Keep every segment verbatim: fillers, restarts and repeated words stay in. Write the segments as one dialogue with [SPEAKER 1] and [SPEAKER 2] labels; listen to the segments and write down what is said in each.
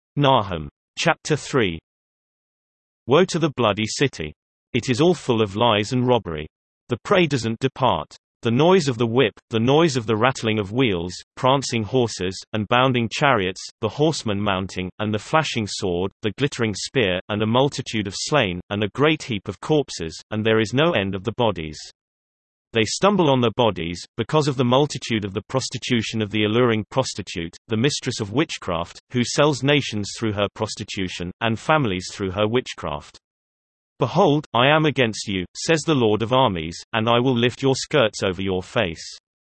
[SPEAKER 1] Nahum. Chapter three. Woe to the bloody city! It is all full of lies and robbery. The prey doesn't depart. The noise of the whip, the noise of the rattling of wheels, prancing horses, and bounding chariots, the horsemen mounting, and the flashing sword, the glittering spear, and a multitude of slain, and a great heap of corpses, and there is no end of the bodies. They stumble on their bodies, because of the multitude of the prostitution of the alluring prostitute, the mistress of witchcraft, who sells nations through her prostitution, and families through her witchcraft. Behold, I am against you, says the Lord of armies, and I will lift your skirts over your face.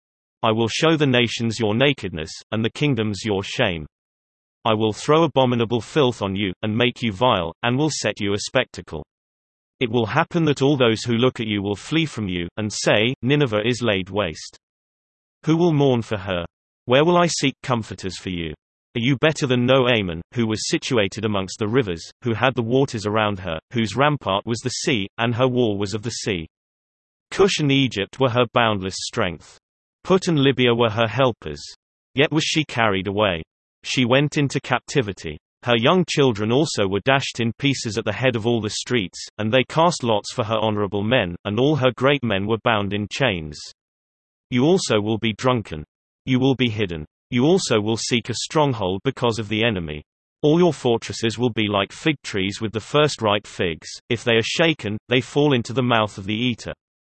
[SPEAKER 1] I will show the nations your nakedness, and the kingdoms your shame. I will throw abominable filth on you, and make you vile, and will set you a spectacle. It will happen that all those who look at you will flee from you, and say, Nineveh is laid waste. Who will mourn for her? Where will I seek comforters for you? Are you better than No-Aman, who was situated amongst the rivers, who had the waters around her, whose rampart was the sea, and her wall was of the sea? Cush and Egypt were her boundless strength. Put and Libya were her helpers. Yet was she carried away. She went into captivity. Her young children also were dashed in pieces at the head of all the streets, and they cast lots for her honorable men, and all her great men were bound in chains. You also will be drunken. You will be hidden. You also will seek a stronghold because of the enemy. All your fortresses will be like fig trees with the first ripe figs. If they are shaken, they fall into the mouth of the eater.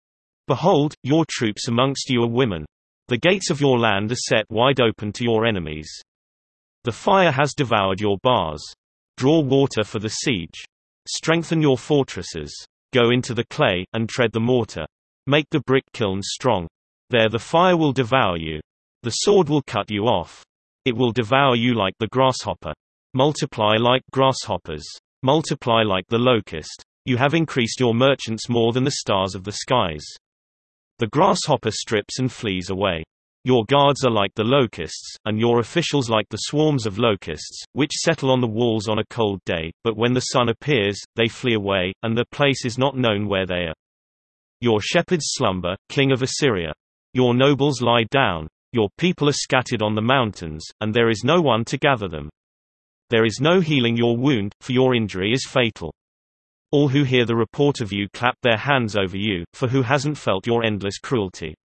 [SPEAKER 1] Behold, your troops amongst you are women. The gates of your land are set wide open to your enemies. The fire has devoured your bars. Draw water for the siege. Strengthen your fortresses. Go into the clay, and tread the mortar. Make the brick kilns strong. There the fire will devour you. The sword will cut you off. It will devour you like the grasshopper. Multiply like grasshoppers. Multiply like the locust. You have increased your merchants more than the stars of the skies. The grasshopper strips and flees away. Your guards are like the locusts, and your officials like the swarms of locusts, which settle on the walls on a cold day, but when the sun appears, they flee away, and the place is not known where they are. Your shepherds slumber, king of Assyria. Your nobles lie down. Your people are scattered on the mountains, and there is no one to gather them. There is no healing your wound, for your injury is fatal. All who hear the report of you clap their hands over you, for who hasn't felt your endless cruelty?